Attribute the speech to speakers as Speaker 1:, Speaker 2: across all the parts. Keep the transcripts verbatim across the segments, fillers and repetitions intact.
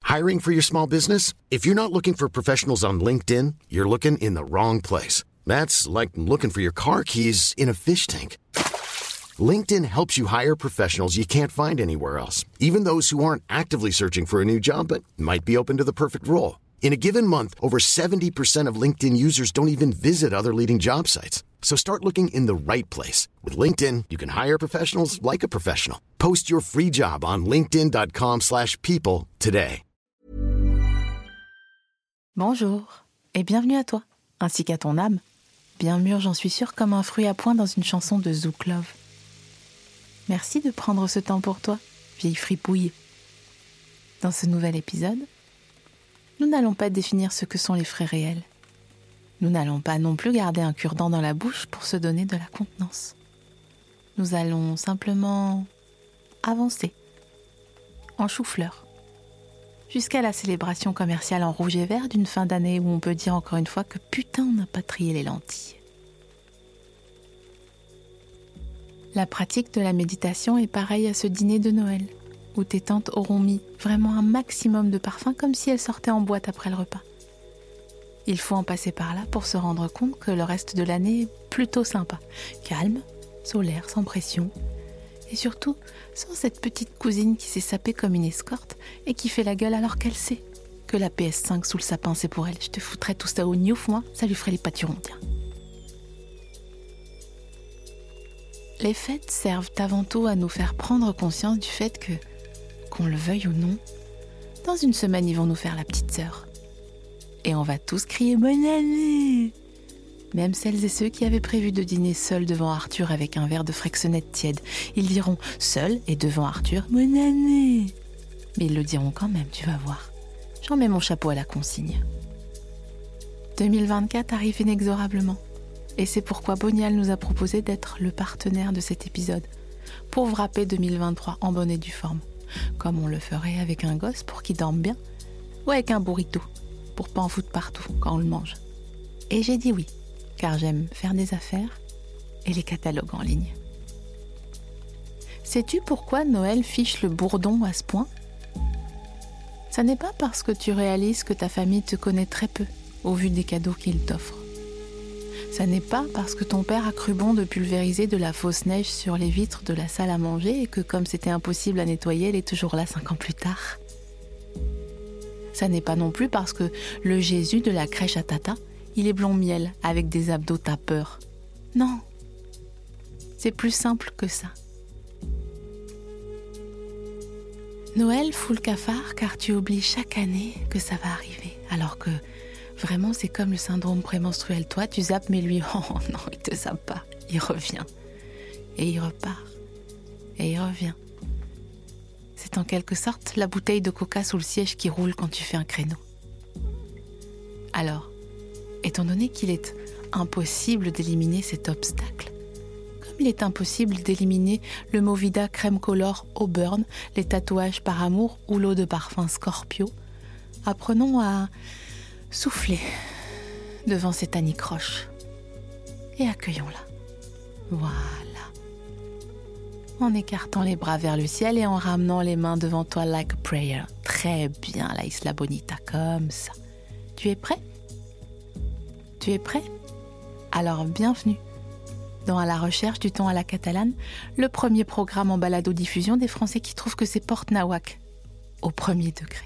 Speaker 1: Hiring for your small business? If you're not looking for professionals on LinkedIn, you're looking in the wrong place. That's like looking for your car keys in a fish tank. LinkedIn helps you hire professionals you can't find anywhere else, even those who aren't actively searching for a new job but might be open to the perfect role. In a given month, over seventy percent of LinkedIn users don't even visit other leading job sites. So start looking in the right place. With LinkedIn, you can hire professionals like a professional. Post your free job on linkedin.com slash people today.
Speaker 2: Bonjour et bienvenue à toi, ainsi qu'à ton âme, bien mûre, j'en suis sûre, comme un fruit à point dans une chanson de Zouk Love. Merci de prendre ce temps pour toi, vieille fripouille. Dans ce nouvel épisode, nous n'allons pas définir ce que sont les frais réels. Nous n'allons pas non plus garder un cure-dent dans la bouche pour se donner de la contenance. Nous allons simplement avancer, en chou-fleur, jusqu'à la célébration commerciale en rouge et vert d'une fin d'année où on peut dire encore une fois que putain on n'a pas trié les lentilles. La pratique de la méditation est pareille à ce dîner de Noël, où tes tantes auront mis vraiment un maximum de parfum comme si elles sortaient en boîte après le repas. Il faut en passer par là pour se rendre compte que le reste de l'année est plutôt sympa, calme, solaire, sans pression, et surtout sans cette petite cousine qui s'est sapée comme une escorte et qui fait la gueule alors qu'elle sait que la P S cinq sous le sapin c'est pour elle. Je te foutrais tout ça au gnouf, moi, ça lui ferait les pâturons, tiens. Les fêtes servent avant tout à nous faire prendre conscience du fait que, qu'on le veuille ou non, dans une semaine ils vont nous faire la petite sœur. Et on va tous crier « Bonne année !» Même celles et ceux qui avaient prévu de dîner seuls devant Arthur avec un verre de frexonnette tiède. Ils diront seuls et devant Arthur « Bonne année !» Mais ils le diront quand même, tu vas voir. J'en mets mon chapeau à la consigne. deux mille vingt-quatre arrive inexorablement. Et c'est pourquoi Bonial nous a proposé d'être le partenaire de cet épisode, pour wrapper deux mille vingt-trois en bonne et due forme, comme on le ferait avec un gosse pour qu'il dorme bien, ou avec un burrito, pour pas en foutre partout quand on le mange. Et j'ai dit oui, car j'aime faire des affaires et les catalogues en ligne. Sais-tu pourquoi Noël fiche le bourdon à ce point ? Ça n'est pas parce que tu réalises que ta famille te connaît très peu, au vu des cadeaux qu'il t'offre. Ça n'est pas parce que ton père a cru bon de pulvériser de la fausse neige sur les vitres de la salle à manger et que comme c'était impossible à nettoyer, elle est toujours là cinq ans plus tard. Ça n'est pas non plus parce que le Jésus de la crèche à tata, il est blond miel avec des abdos tapeurs. Non, c'est plus simple que ça. Noël fout le cafard car tu oublies chaque année que ça va arriver, alors que vraiment, c'est comme le syndrome prémenstruel. Toi, tu zappes, mais lui, oh non, il te zappe pas. Il revient. Et il repart. Et il revient. C'est en quelque sorte la bouteille de coca sous le siège qui roule quand tu fais un créneau. Alors, étant donné qu'il est impossible d'éliminer cet obstacle, comme il est impossible d'éliminer le Movida crème color Auburn, les tatouages par amour ou l'eau de parfum Scorpio, apprenons à soufflez devant cette anicroche et accueillons-la. Voilà. En écartant les bras vers le ciel et en ramenant les mains devant toi like a prayer. Très bien, la Isla Bonita, comme ça. Tu es prêt ? Tu es prêt ? Alors bienvenue dans À la recherche du ton à la catalane, le premier programme en balado-diffusion des Français qui trouvent que c'est porte nawak au premier degré.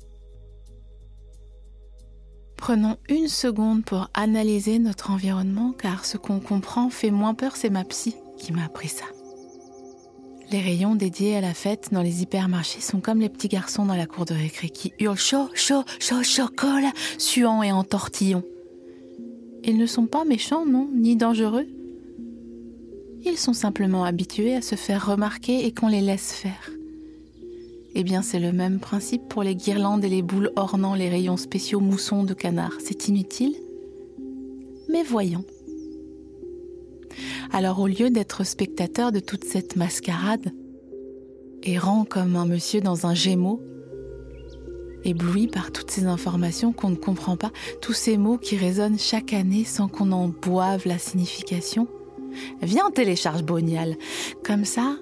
Speaker 2: Prenons une seconde pour analyser notre environnement, car ce qu'on comprend fait moins peur, c'est ma psy qui m'a appris ça. Les rayons dédiés à la fête dans les hypermarchés sont comme les petits garçons dans la cour de récré qui hurlent chaud, chaud, chaud, chocolat, suant et en tortillon. Ils ne sont pas méchants, non, ni dangereux. Ils sont simplement habitués à se faire remarquer et qu'on les laisse faire. Eh bien, c'est le même principe pour les guirlandes et les boules ornant les rayons spéciaux moussons de canard. C'est inutile, mais voyons. Alors, au lieu d'être spectateur de toute cette mascarade, errant comme un monsieur dans un Gémeaux, ébloui par toutes ces informations qu'on ne comprend pas, tous ces mots qui résonnent chaque année sans qu'on en boive la signification, viens, on télécharge Bonial. Comme ça,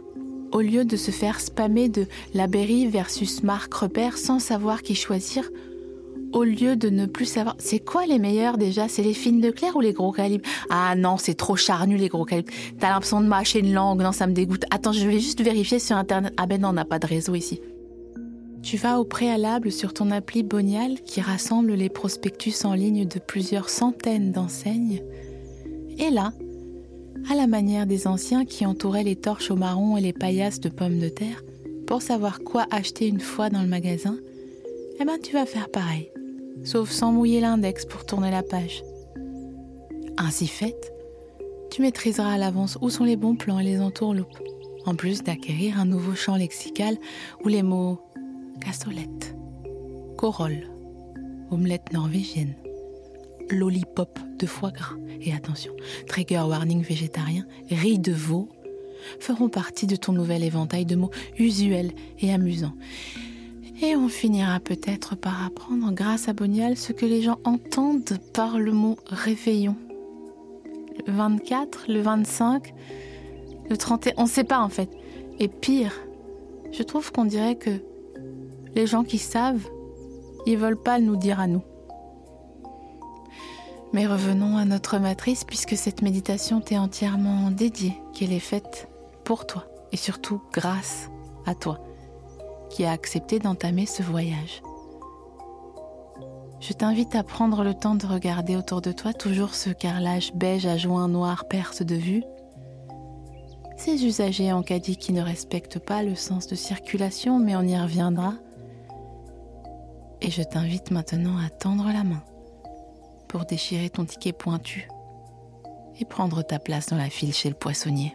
Speaker 2: Au lieu de se faire spammer de La Berry versus Marc Repère sans savoir qui choisir, au lieu de ne plus savoir... C'est quoi les meilleurs déjà? C'est les fines de Claire ou les gros calibres? Ah non, c'est trop charnu les gros calibres. T'as l'impression de mâcher une langue, non, ça me dégoûte. Attends, je vais juste vérifier sur Internet. Ah ben non, on n'a pas de réseau ici. Tu vas au préalable sur ton appli Bonial qui rassemble les prospectus en ligne de plusieurs centaines d'enseignes. Et là, à la manière des anciens qui entouraient les torches au marron et les paillasses de pommes de terre, pour savoir quoi acheter une fois dans le magasin, eh ben tu vas faire pareil, sauf sans mouiller l'index pour tourner la page. Ainsi fait, tu maîtriseras à l'avance où sont les bons plans et les entourloupes, en plus d'acquérir un nouveau champ lexical où les mots cassolette, corolle, omelette norvégienne, lollipop de foie gras et attention, trigger warning végétarien, riz de veau, feront partie de ton nouvel éventail de mots usuels et amusants. Et on finira peut-être par apprendre grâce à Bonial ce que les gens entendent par le mot réveillon. Le vingt-quatre, le vingt-cinq, le trente et un, on ne sait pas en fait. Et pire, je trouve qu'on dirait que les gens qui savent, ils veulent pas nous dire à nous. Mais revenons à notre matrice, puisque cette méditation t'est entièrement dédiée, qu'elle est faite pour toi, et surtout grâce à toi, qui a accepté d'entamer ce voyage. Je t'invite à prendre le temps de regarder autour de toi toujours ce carrelage beige à joints noirs perce de vue, ces usagers en caddie qui ne respectent pas le sens de circulation, mais on y reviendra. Et je t'invite maintenant à tendre la main pour déchirer ton ticket pointu et prendre ta place dans la file chez le poissonnier.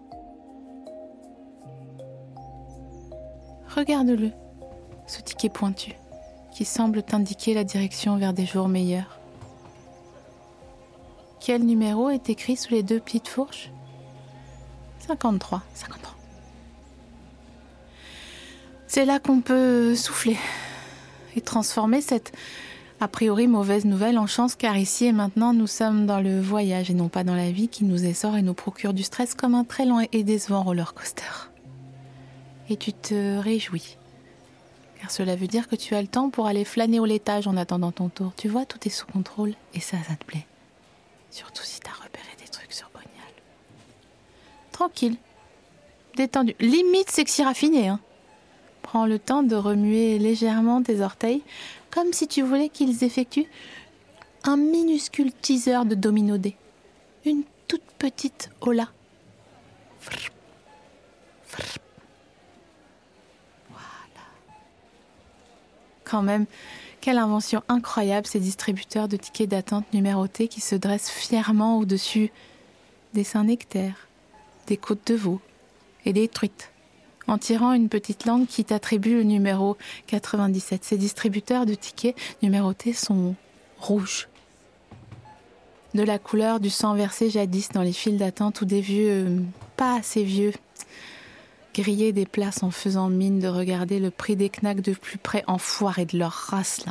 Speaker 2: Regarde-le, ce ticket pointu, qui semble t'indiquer la direction vers des jours meilleurs. Quel numéro est écrit sous les deux petites fourches? cinquante-trois, cinquante-trois. C'est là qu'on peut souffler et transformer cette a priori mauvaise nouvelle en chance, car ici et maintenant nous sommes dans le voyage et non pas dans la vie qui nous essore et nous procure du stress comme un très lent et décevant roller coaster. Et tu te réjouis, car cela veut dire que tu as le temps pour aller flâner au laitage en attendant ton tour. Tu vois, tout est sous contrôle et ça, ça te plaît. Surtout si t'as repéré des trucs sur Bonial. Tranquille, détendu, limite sexy raffiné, hein. Prends le temps de remuer légèrement tes orteils, comme si tu voulais qu'ils effectuent un minuscule teaser de domino dé. Une toute petite hola. Voilà. Quand même, quelle invention incroyable ces distributeurs de tickets d'attente numérotés qui se dressent fièrement au-dessus des Saint-Nectaire, des côtes de veau et des truites, en tirant une petite langue qui t'attribue le numéro quatre-vingt-dix-sept. Ces distributeurs de tickets numérotés sont rouges, de la couleur du sang versé jadis dans les files d'attente où des vieux, euh, pas assez vieux, grillaient des places en faisant mine de regarder le prix des knacks de plus près, enfoirés de leur race là.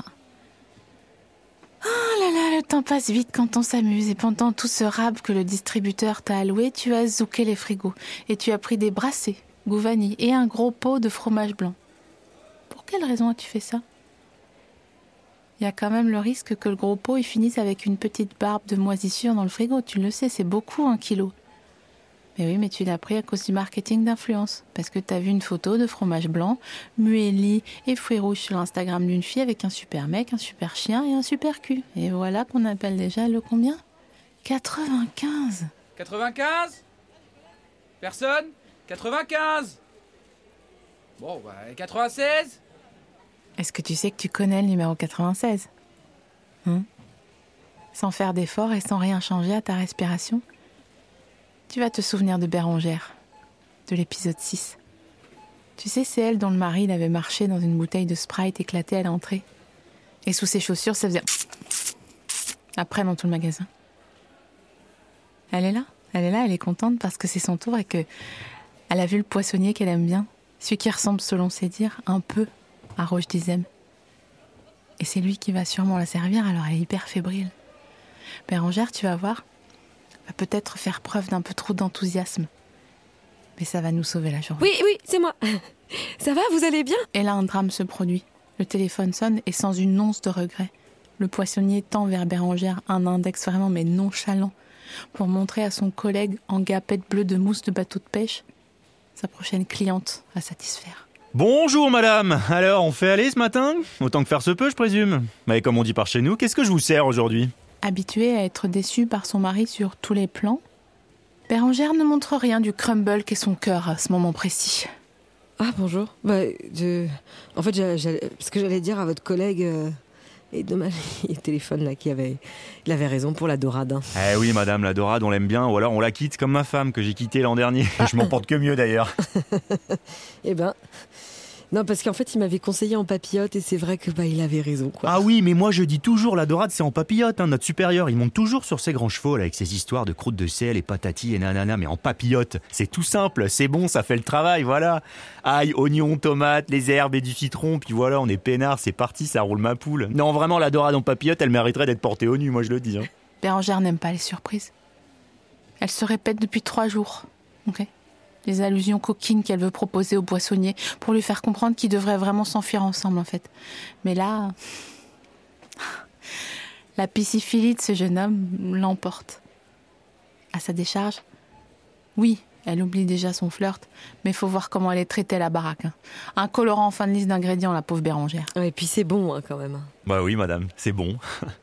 Speaker 2: Oh là là, le temps passe vite quand on s'amuse, et pendant tout ce rab que le distributeur t'a alloué, tu as zouké les frigos et tu as pris des brassées, goût vanille et un gros pot de fromage blanc. Pour quelle raison as-tu fait ça? Il y a quand même le risque que le gros pot il finisse avec une petite barbe de moisissure dans le frigo. Tu le sais, c'est beaucoup un kilo. Mais oui, mais tu l'as pris à cause du marketing d'influence. Parce que t'as vu une photo de fromage blanc, muesli et fruits rouges sur l'Instagram d'une fille avec un super mec, un super chien et un super cul. Et voilà qu'on appelle déjà le combien? quatre-vingt-quinze.
Speaker 3: quatre-vingt-quinze? Personne? quatre-vingt-quinze? Bon, bah, quatre-vingt-seize?
Speaker 2: Est-ce que tu sais que tu connais le numéro quatre-vingt-seize? Hein? Sans faire d'effort et sans rien changer à ta respiration, tu vas te souvenir de Bérangère, de l'épisode six. Tu sais, c'est elle dont le mari avait marché dans une bouteille de Sprite éclatée à l'entrée. Et sous ses chaussures, ça faisait... après dans tout le magasin. Elle est là, elle est là, elle est contente parce que c'est son tour et que elle a vu le poissonnier qu'elle aime bien, celui qui ressemble, selon ses dires, un peu à Roche d'Izem. Et c'est lui qui va sûrement la servir, alors elle est hyper fébrile. Bérangère, tu vas voir, va peut-être faire preuve d'un peu trop d'enthousiasme. mais ça va nous sauver la journée.
Speaker 4: Oui, oui, c'est moi. Ça va, vous allez bien ?
Speaker 2: Et là, un drame se produit. Le téléphone sonne et sans une once de regret. Le poissonnier tend vers Bérengère un index vraiment mais nonchalant pour montrer à son collègue en guapette bleue de mousse de bateau de pêche sa prochaine cliente à satisfaire.
Speaker 5: Bonjour madame, alors on fait aller ce matin ? Autant que faire se peut je présume. Mais comme on dit par chez nous, qu'est-ce que je vous sers aujourd'hui ?
Speaker 2: Habituée à être déçue par son mari sur tous les plans, Bérengère ne montre rien du crumble qu'est son cœur à ce moment précis.
Speaker 4: Ah, bonjour. Bah, je... En fait, j'allais... j'allais- ce que j'allais dire à votre collègue... Euh... Et dommage, il téléphone là, qui avait... Il avait raison pour la dorade. Hein.
Speaker 5: Eh oui madame, la dorade on l'aime bien, ou alors on la quitte comme ma femme que j'ai quittée l'an dernier. Je m'en porte que mieux d'ailleurs.
Speaker 4: Eh ben... Non, parce qu'en fait, il m'avait conseillé en papillote et c'est vrai que bah il avait raison, quoi.
Speaker 5: Ah oui, mais moi je dis toujours la dorade c'est en papillote, hein. Notre supérieur il monte toujours sur ses grands chevaux là, avec ses histoires de croûte de sel et patati et nanana, mais en papillote. C'est tout simple, c'est bon, ça fait le travail, voilà. Ail, oignons, tomates, les herbes et du citron, puis voilà, on est peinard, c'est parti, ça roule ma poule. Non, vraiment la dorade en papillote, elle mériterait d'être portée au nu, moi je le dis. Hein.
Speaker 2: Bérengère n'aime pas les surprises. Elle se répète depuis trois jours, ok ? Les allusions coquines qu'elle veut proposer au poissonnier pour lui faire comprendre qu'ils devraient vraiment s'enfuir ensemble, en fait. Mais là, la pisciphilie de ce jeune homme l'emporte. À sa décharge, oui, elle oublie déjà son flirt, mais il faut voir comment elle est traitée à la baraque. Hein. Un colorant en fin de liste d'ingrédients, la pauvre Bérengère.
Speaker 4: Et puis c'est bon, hein, quand même.
Speaker 5: Bah oui madame, c'est bon.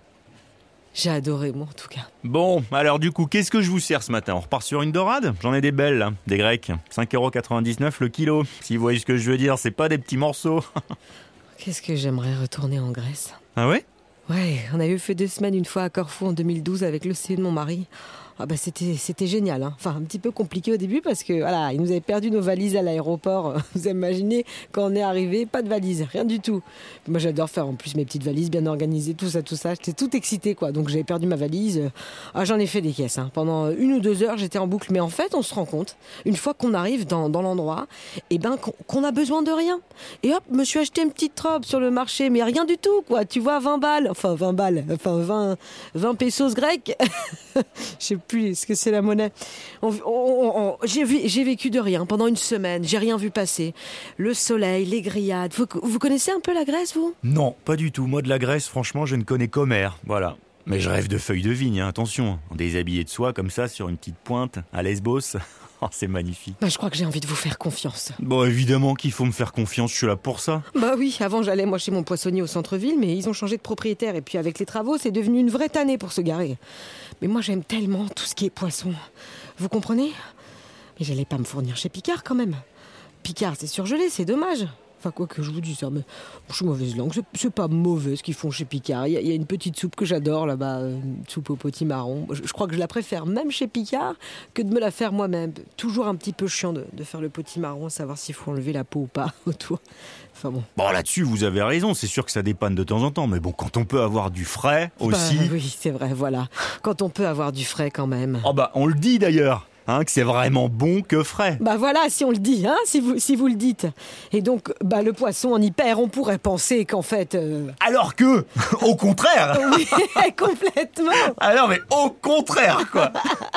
Speaker 4: J'ai adoré, moi, en tout cas.
Speaker 5: Bon, alors du coup, qu'est-ce que je vous sers ce matin ? On repart sur une dorade ? J'en ai des belles, là, des grecques. cinq euros quatre-vingt-dix-neuf le kilo. Si vous voyez ce que je veux dire, c'est pas des petits morceaux.
Speaker 4: Qu'est-ce que j'aimerais retourner en Grèce.
Speaker 5: Ah ouais ?
Speaker 4: Ouais, on avait fait deux semaines une fois à Corfou en deux mille douze avec le C E de mon mari. Ah bah c'était, c'était génial, hein. Enfin un petit peu compliqué au début parce que voilà, ils nous avaient perdu nos valises à l'aéroport. Vous imaginez, quand on est arrivé, pas de valises, rien du tout. Moi j'adore faire en plus mes petites valises bien organisées, tout ça, tout ça. J'étais tout excitée quoi, donc j'avais perdu ma valise. Ah j'en ai fait des caisses, hein. Pendant une ou deux heures j'étais en boucle. Mais en fait on se rend compte, une fois qu'on arrive dans, dans l'endroit, eh ben qu'on, qu'on a besoin de rien. Et hop, me suis acheté une petite robe sur le marché, mais rien du tout quoi. Tu vois, vingt balles, enfin vingt balles, enfin vingt, vingt pesos grecs. Je sais plus ce que c'est la monnaie. On, on, on, j'ai, vu, j'ai vécu de rien pendant une semaine. J'ai rien vu passer. Le soleil, les grillades. Vous, vous connaissez un peu la Grèce, vous ?
Speaker 5: Non, pas du tout. Moi de la Grèce, franchement, je ne connais qu'Homère. Voilà. Mais je rêve de feuilles de vigne, hein. Attention. Déshabillé de soie comme ça, sur une petite pointe, à Lesbos. Oh, c'est magnifique.
Speaker 4: Bah, je crois que j'ai envie de vous faire confiance.
Speaker 5: Bon, évidemment qu'il faut me faire confiance, je suis là pour ça.
Speaker 4: Bah oui, avant j'allais moi chez mon poissonnier au centre-ville, mais ils ont changé de propriétaire et puis avec les travaux, c'est devenu une vraie tannée pour se garer. Mais moi j'aime tellement tout ce qui est poisson. Vous comprenez ? Mais j'allais pas me fournir chez Picard quand même. Picard, c'est surgelé, c'est dommage. Enfin, quoi que je vous dise ça, mais je suis mauvaise langue. C'est, c'est pas mauvais ce qu'ils font chez Picard. Il y, y a une petite soupe que j'adore là-bas, euh, une soupe au potimarron. Je, je crois que je la préfère même chez Picard que de me la faire moi-même. Toujours un petit peu chiant de, de faire le potimarron, savoir s'il faut enlever la peau ou pas autour. Enfin bon.
Speaker 5: Bon, là-dessus, vous avez raison. C'est sûr que ça dépanne de temps en temps. Mais bon, quand on peut avoir du frais aussi...
Speaker 4: Bah, oui, c'est vrai, voilà. Quand on peut avoir du frais quand même.
Speaker 5: Oh bah, on le dit d'ailleurs. Hein, que c'est vraiment bon que frais.
Speaker 4: Bah voilà, si on le dit, hein, si vous, si vous le dites. Et donc, bah le poisson en hyper, on pourrait penser qu'en fait... Euh...
Speaker 5: Alors que, au contraire.
Speaker 4: Oui, complètement.
Speaker 5: Alors mais au contraire, quoi.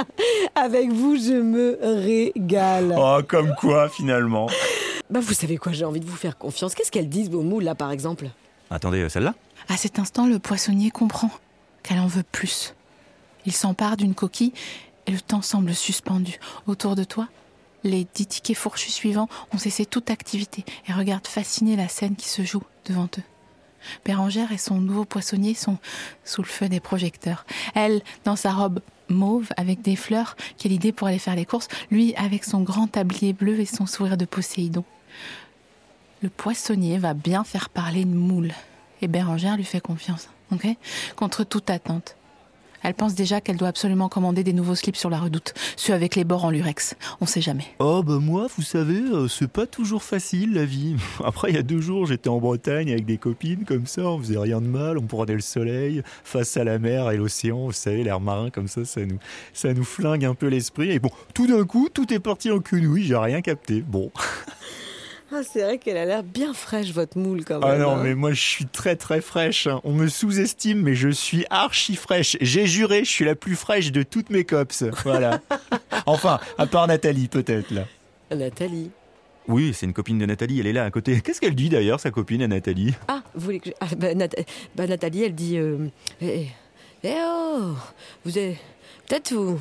Speaker 4: Avec vous, je me régale.
Speaker 5: Oh, comme quoi, finalement.
Speaker 4: Bah vous savez quoi, j'ai envie de vous faire confiance. Qu'est-ce qu'elles disent, vos moules, là, par exemple ?
Speaker 5: Attendez, celle-là ?
Speaker 2: À cet instant, le poissonnier comprend qu'elle en veut plus. Il s'empare d'une coquille et le temps semble suspendu. Autour de toi, les dix tickets fourchus suivants ont cessé toute activité et regardent fascinés la scène qui se joue devant eux. Bérengère et son nouveau poissonnier sont sous le feu des projecteurs. Elle, dans sa robe mauve avec des fleurs, quelle idée pour aller faire les courses. Lui, avec son grand tablier bleu et son sourire de Poséidon. Le poissonnier va bien faire parler une moule. Et Bérengère lui fait confiance, ok ? Contre toute attente. Elle pense déjà qu'elle doit absolument commander des nouveaux slips sur la Redoute, ceux avec les bords en lurex. On sait jamais.
Speaker 5: Oh bah moi, vous savez, euh, c'est pas toujours facile la vie. Après, il y a deux jours, j'étais en Bretagne avec des copines comme ça, on faisait rien de mal, on prenait le soleil face à la mer et l'océan, vous savez, l'air marin comme ça, ça nous, ça nous flingue un peu l'esprit. Et bon, tout d'un coup, tout est parti en quenouille, j'ai rien capté. Bon.
Speaker 4: Ah, c'est vrai qu'elle a l'air bien fraîche, votre moule, quand même.
Speaker 5: Ah non,
Speaker 4: hein.
Speaker 5: mais moi, je suis très très fraîche. Hein. On me sous-estime, mais je suis archi fraîche. J'ai juré, je suis la plus fraîche de toutes mes cops. Voilà. Enfin, à part Nathalie, peut-être, là.
Speaker 4: Nathalie.
Speaker 5: Oui, c'est une copine de Nathalie, elle est là à côté. Qu'est-ce qu'elle dit d'ailleurs, sa copine à Nathalie?
Speaker 4: Ah, vous voulez que je... ah, bah, Nat... bah, Nathalie, elle dit... Euh... Eh, eh oh, vous êtes... Peut-être vous...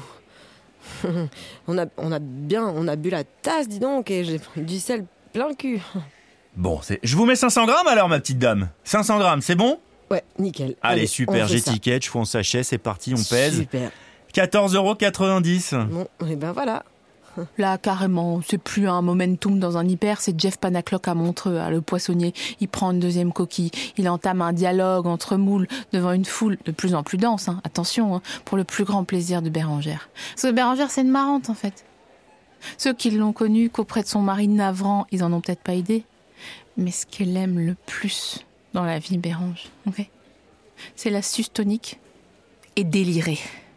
Speaker 4: on, a, on a bien... On a bu la tasse, dis donc, et j'ai du sel plein le cul.
Speaker 5: Bon, c'est... je vous mets cinq cents grammes alors, ma petite dame. cinq cents grammes, c'est bon?
Speaker 4: Ouais, nickel.
Speaker 5: Allez,
Speaker 4: Allez
Speaker 5: super, j'étiquette, je fous en sachet, c'est parti, on pèse.
Speaker 4: Super.
Speaker 5: quatorze euros quatre-vingt-dix.
Speaker 4: Bon, et ben voilà.
Speaker 2: Là, carrément, c'est plus un momentum dans un hyper, c'est Jeff Panaclock à Montreux, hein, le poissonnier. Il prend une deuxième coquille, il entame un dialogue entre moules devant une foule de plus en plus dense, hein, attention, hein, pour le plus grand plaisir de Bérengère. Parce que Bérengère, c'est une marrante, en fait. Ceux qui l'ont connue qu'auprès de son mari navrant, ils en ont peut-être pas idée. Mais ce qu'elle aime le plus dans la vie, Bérange, okay, c'est l'astuce tonique et délirer.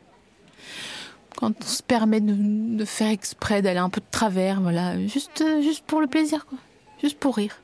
Speaker 2: Quand on se permet de, de faire exprès, d'aller un peu de travers, voilà, juste, juste pour le plaisir, quoi. Juste pour rire.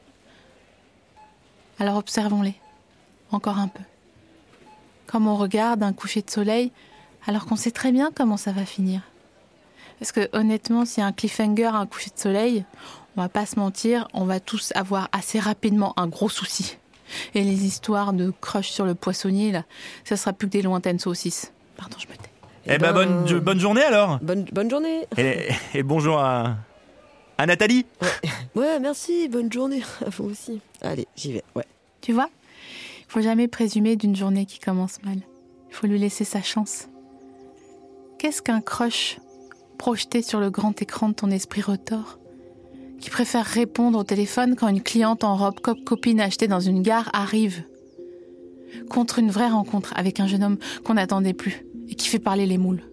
Speaker 2: Alors observons-les, encore un peu. Comme on regarde un coucher de soleil, alors qu'on sait très bien comment ça va finir. Parce que honnêtement, s'il y a un cliffhanger, un coucher de soleil, on va pas se mentir, on va tous avoir assez rapidement un gros souci. Et les histoires de crush sur le poissonnier, là, ça sera plus que des lointaines saucisses. Pardon, je me tais.
Speaker 5: Eh ben, ben bonne, bonne journée alors.
Speaker 4: Bonne, bonne journée.
Speaker 5: Et, et bonjour à, à Nathalie.
Speaker 4: Ouais. ouais, merci, bonne journée à vous aussi. Allez, j'y vais, ouais.
Speaker 2: Tu vois, il faut jamais présumer d'une journée qui commence mal. Il faut lui laisser sa chance. Qu'est-ce qu'un crush projeté sur le grand écran de ton esprit retors, qui préfère répondre au téléphone quand une cliente en robe cop copine achetée dans une gare arrive, contre une vraie rencontre avec un jeune homme qu'on n'attendait plus et qui fait parler les moules.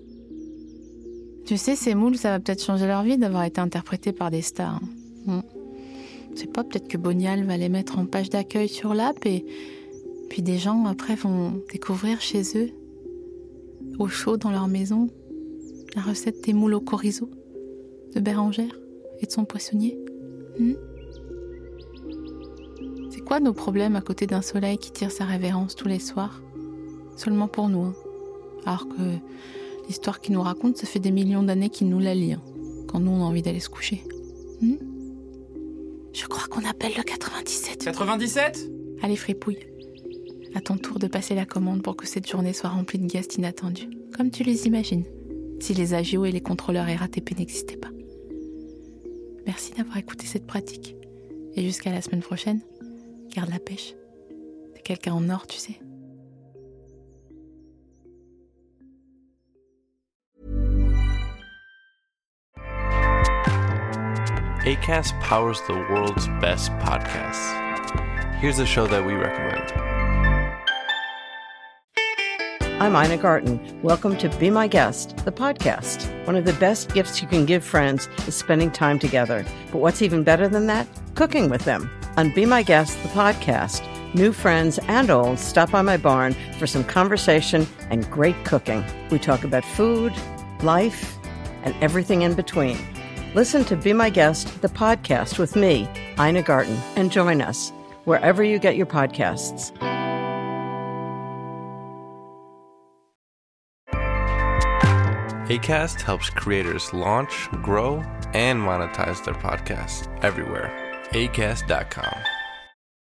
Speaker 2: Tu sais, ces moules, ça va peut-être changer leur vie d'avoir été interprétés par des stars. Hein. Je sais pas, peut-être que Bonial va les mettre en page d'accueil sur l'app et puis des gens après vont découvrir chez eux, au chaud dans leur maison, la recette des moules au chorizo de Bérengère et de son poissonnier. Hmm? C'est quoi nos problèmes à côté d'un soleil qui tire sa révérence tous les soirs? Seulement pour nous, hein. Alors que l'histoire qu'il nous raconte, ça fait des millions d'années qu'il nous la lit, hein, quand nous on a envie d'aller se coucher. Hmm? Je crois qu'on appelle le quatre-vingt-dix-sept.
Speaker 3: quatre-vingt-dix-sept?
Speaker 2: Allez, fripouille. À ton tour de passer la commande pour que cette journée soit remplie de guests inattendus, comme tu les imagines, si les agios et les contrôleurs R A T P n'existaient pas. Merci d'avoir écouté cette pratique. Et jusqu'à la semaine prochaine, garde la pêche. T'es quelqu'un en or, tu sais.
Speaker 6: Acast powers the world's best podcasts. Here's a show that we recommend.
Speaker 7: I'm Ina Garten. Welcome to Be My Guest, the podcast. One of the best gifts you can give friends is spending time together. But what's even better than that? Cooking with them. On Be My Guest, the podcast, new friends and old stop by my barn for some conversation and great cooking. We talk about food, life, and everything in between. Listen to Be My Guest, the podcast with me, Ina Garten, and join us wherever you get your podcasts.
Speaker 6: Acast helps creators launch, grow, and monetize their podcasts everywhere. acast dot com.